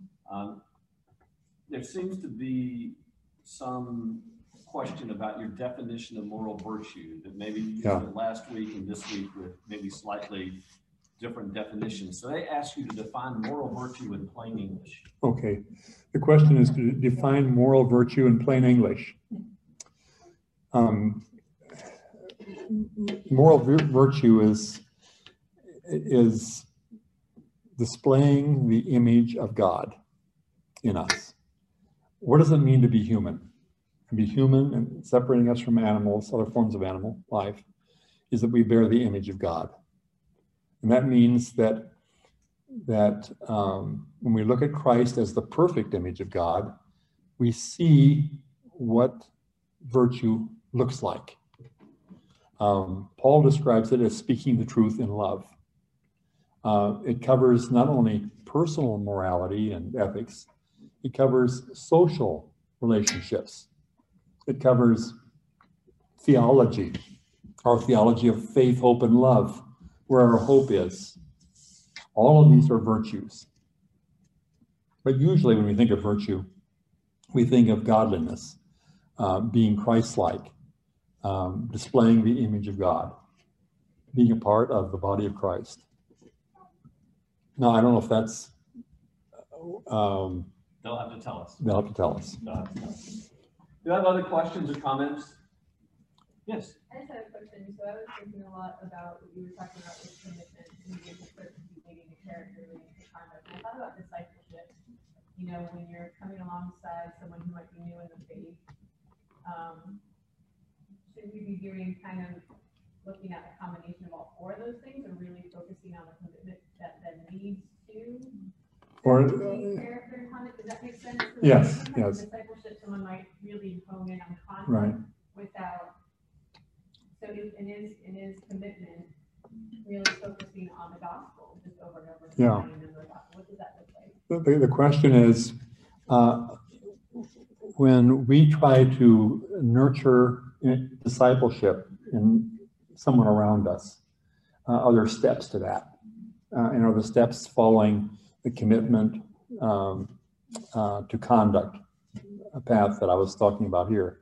There seems to be some question about your definition of moral virtue, that maybe you used it last week and this week with maybe slightly different definitions. So they ask you to define moral virtue in plain English. Okay. The question is to define moral virtue in plain English. Moral virtue is displaying the image of God in us. What does it mean to be human? To be human and separating us from animals, other forms of animal life, is that we bear the image of God. And that means that when we look at Christ as the perfect image of God, we see what virtue looks like. Paul describes it as speaking the truth in love. It covers not only personal morality and ethics, it covers social relationships. It covers theology, our theology of faith, hope, and love, where our hope is. All of these are virtues. But usually when we think of virtue, we think of godliness, being Christ-like, displaying the image of God, being a part of the body of Christ. Now, I don't know if that's... They'll have to tell us. They'll have to tell us. Do you have other questions or comments? Yes. I just had a question. So I was thinking a lot about what you were talking about with commitment and being the character and the conduct. And I thought about discipleship. You know, when you're coming alongside someone who might be new in the faith, should we be doing kind of looking at a combination of all 4 of those things, or really focusing on the commitment that leads to character and conduct? Does that make sense? Yes. Discipleship, someone might really hone in on conduct, Right. without. So in his commitment, really focusing on the gospel, just over and over. Yeah. What does that look like? The question is, when we try to nurture discipleship in someone around us, are there steps to that? And are the steps following the commitment to conduct, a path that I was talking about here?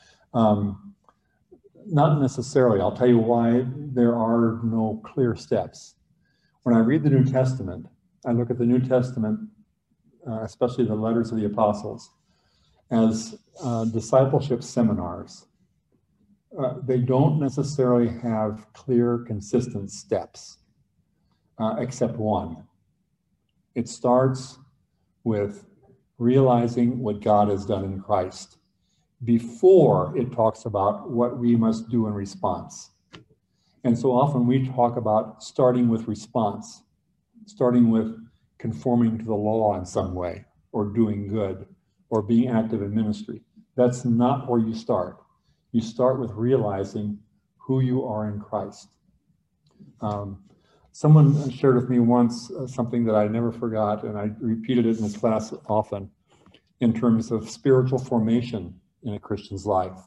Not necessarily. I'll tell you why there are no clear steps. When I read the New Testament, I look at the New Testament, especially the letters of the apostles, as discipleship seminars. They don't necessarily have clear, consistent steps, except one. It starts with realizing what God has done in Christ before it talks about what we must do in response. And so often we talk about starting with response, starting with conforming to the law in some way, or doing good, or being active in ministry. That's not where you start. You start with realizing who you are in Christ. Someone shared with me once something that I never forgot, and I repeated it in this class often, in terms of spiritual formation in a Christian's life.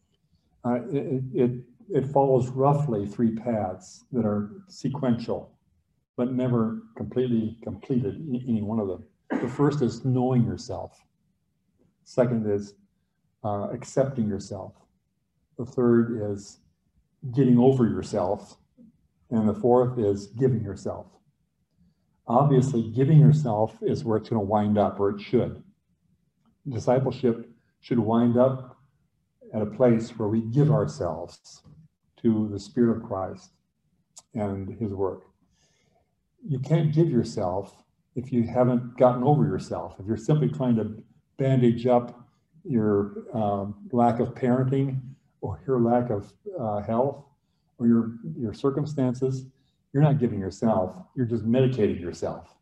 It follows roughly 3 paths that are sequential, but never completely completed in any one of them. The first is knowing yourself. Second is accepting yourself. The third is getting over yourself. And the fourth is giving yourself. Obviously, giving yourself is where it's going to wind up, or it should. Discipleship should wind up at a place where we give ourselves to the Spirit of Christ and his work. You can't give yourself if you haven't gotten over yourself. If you're simply trying to bandage up your lack of parenting or your lack of health or your circumstances, you're not giving yourself. You're just medicating yourself.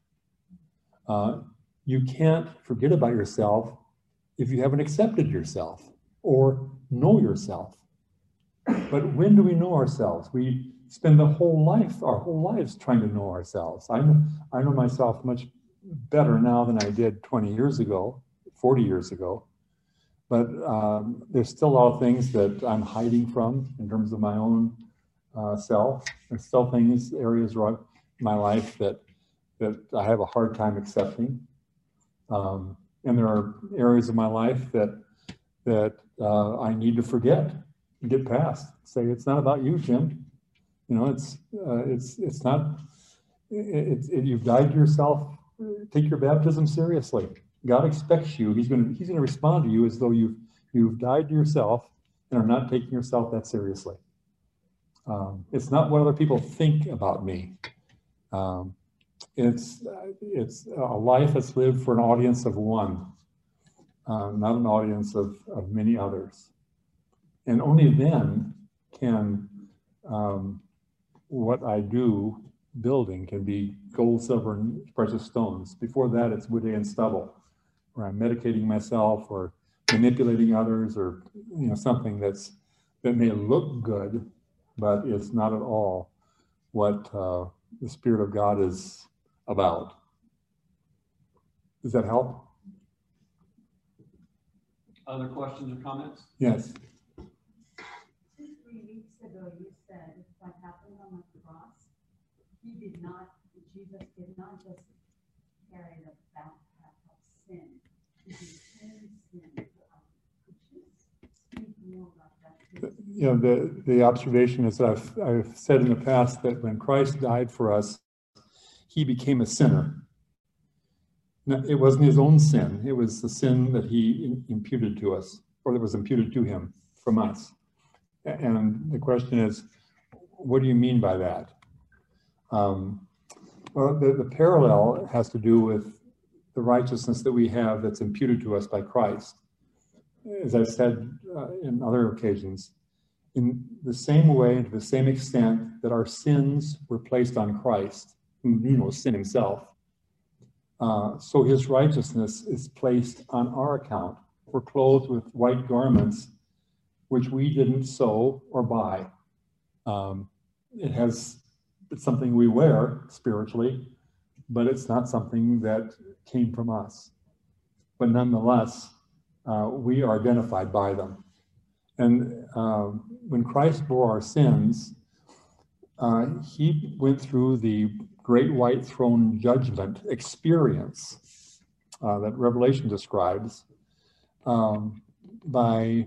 You can't forget about yourself if you haven't accepted yourself or know yourself. But when do we know ourselves? We spend our whole lives trying to know ourselves. I know myself much better now than I did 20 years ago, 40 years ago. But there's still a lot of things that I'm hiding from in terms of my own self. There's still areas in my life that I have a hard time accepting. And there are areas of my life that I need to forget, get past. Say, it's not about you, Jim. You know, it's not. You've died to yourself. Take your baptism seriously. God expects you. He's going to respond to you as though you've died to yourself and are not taking yourself that seriously. It's not what other people think about me. It's a life that's lived for an audience of one, not an audience of many others. And only then can what I do building can be gold, silver, and precious stones. Before that, it's wood, hay, and stubble, where I'm medicating myself or manipulating others, or something that may look good, but it's not at all what the Spirit of God is about. Does that help? Other questions or comments? Yes. 2-3 weeks ago, you said what happened on the cross, Jesus did not just carry the backpack of sin. He became sin. Could you speak more about that, please? The observation is that I've said in the past that when Christ died for us, he became a sinner. Now, it wasn't his own sin. It was the sin that he imputed to us, or that was imputed to him from us. And the question is, what do you mean by that? Well, the parallel has to do with the righteousness that we have that's imputed to us by Christ. As I've said in other occasions, in the same way and to the same extent that our sins were placed on Christ, who sin himself, so his righteousness is placed on our account. We're clothed with white garments, which we didn't sew or buy. It's something we wear spiritually, but it's not something that came from us. But nonetheless, we are identified by them. And when Christ bore our sins, he went through the great white throne judgment experience that Revelation describes by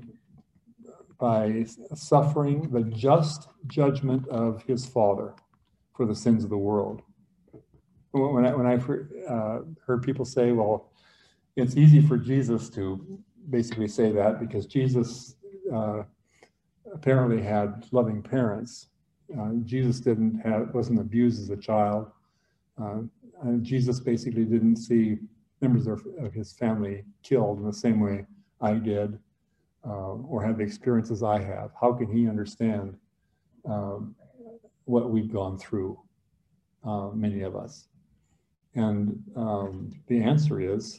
suffering the just judgment of his Father for the sins of the world. When I heard people say, well, it's easy for Jesus to basically say that because Jesus apparently had loving parents. Jesus wasn't abused as a child. Jesus basically didn't see members of his family killed in the same way I did, or have the experiences I have. How can he understand what we've gone through, many of us? And the answer is,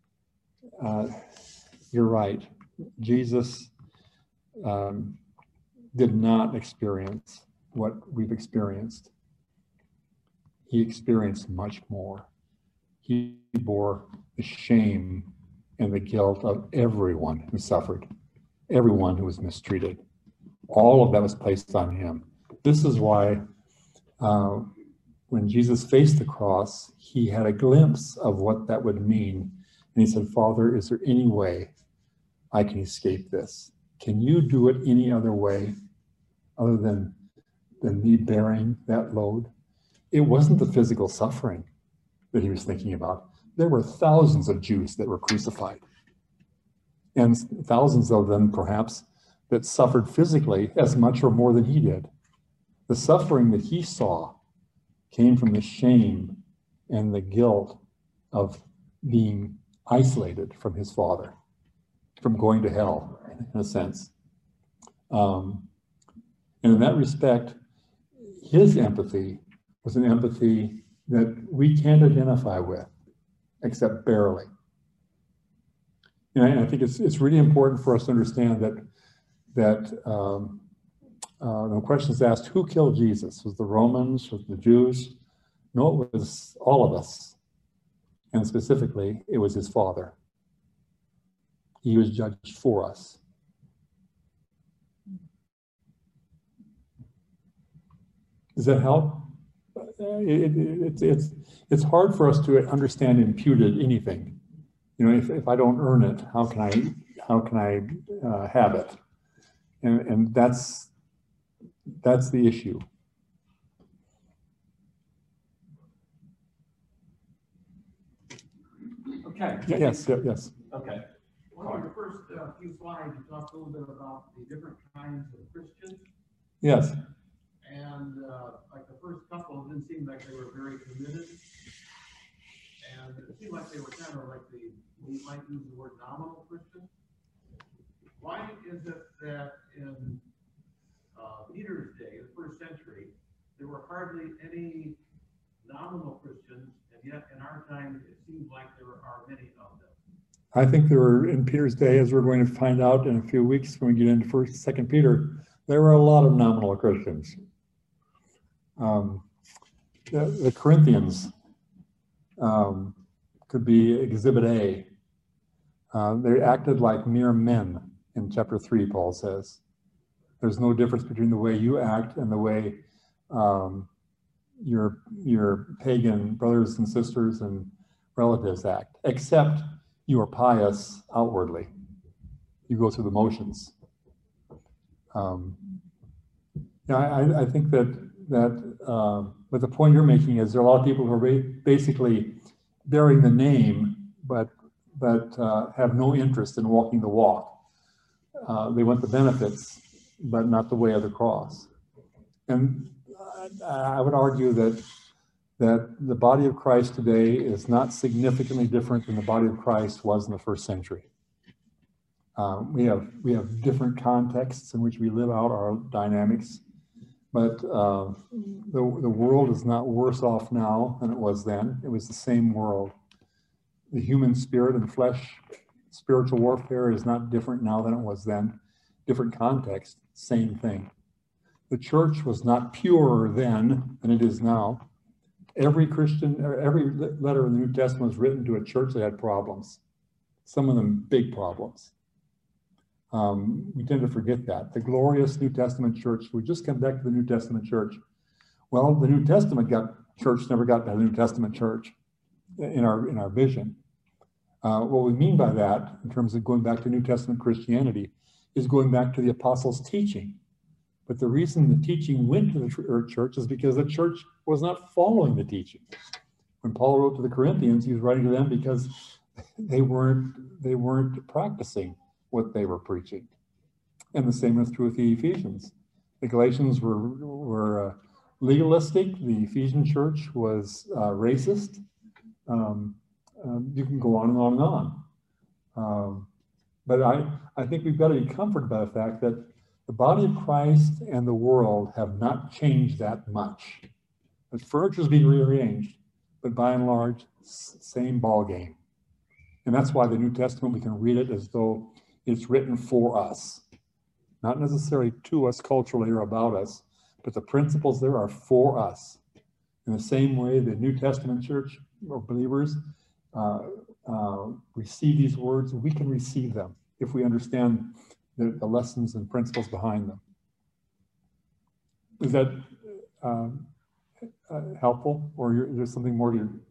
you're right. Jesus did not experience what we've experienced. he experienced much more. He bore the shame and the guilt of everyone who suffered, everyone who was mistreated. All of that was placed on him. This is why when Jesus faced the cross, he had a glimpse of what that would mean. And he said, Father, is there any way I can escape this? Can you do it any other way other than me bearing that load? It wasn't the physical suffering that he was thinking about. There were thousands of Jews that were crucified, and thousands of them perhaps that suffered physically as much or more than he did. The suffering that he saw came from the shame and the guilt of being isolated from his Father, from going to hell, in a sense. And in that respect, his empathy was an empathy that we can't identify with, except barely. And I think it's really important for us to understand that the question is asked, who killed Jesus? Was the Romans, was the Jews? No, it was all of us. And specifically, it was his Father. He was judged for us. Does that help? It's hard for us to understand imputed anything. You know, if I don't earn it, how can I have it? And that's the issue. Okay. Yes. Okay. One of your first few slides, you talked a little bit about the different kinds of Christians. Yes. And like the first couple, it didn't seem like they were very committed. And it seemed like they were kind of like we might use the word nominal Christians. Why is it that in Peter's day, the first century, there were hardly any nominal Christians, and yet in our time, it seems like there are many of them? I think there were, in Peter's day, as we're going to find out in a few weeks when we get into 1st, 2nd Peter, there were a lot of nominal Christians. The Corinthians could be Exhibit A. They acted like mere men in chapter 3, Paul says. There's no difference between the way you act and the way your pagan brothers and sisters and relatives act, except you are pious outwardly. You go through the motions. I think that but the point you're making is there are a lot of people who are basically bearing the name, but have no interest in walking the walk. They want the benefits, but not the way of the cross. And I would argue that the body of Christ today is not significantly different than the body of Christ was in the first century. We have different contexts in which we live out our dynamics, but the world is not worse off now than it was then. It was the same world. The human spirit and flesh, spiritual warfare is not different now than it was then. Different context, same thing. The church was not purer then than it is now. Every Christian, or every letter in the New Testament was written to a church that had problems. Some of them big problems. We tend to forget that. The glorious New Testament church, we just come back to the New Testament church. Well, the New Testament church never got to the New Testament church in our vision. What we mean by that, in terms of going back to New Testament Christianity, is going back to the apostles' teaching. But the reason the teaching went to the church is because the church was not following the teaching. When Paul wrote to the Corinthians, he was writing to them because they weren't practicing what they were preaching. And the same is true with the Ephesians. The Galatians were legalistic. The Ephesian church was racist. You can go on and on and on. But I think we've got to be comforted by the fact that the body of Christ and the world have not changed that much. The furniture is being rearranged, but by and large, same ball game. And that's why the New Testament, we can read it as though it's written for us. Not necessarily to us culturally or about us, but the principles there are for us. In the same way, the New Testament church or believers receive these words, we can receive them if we understand the lessons and principles behind them. Is that helpful, or is there something more to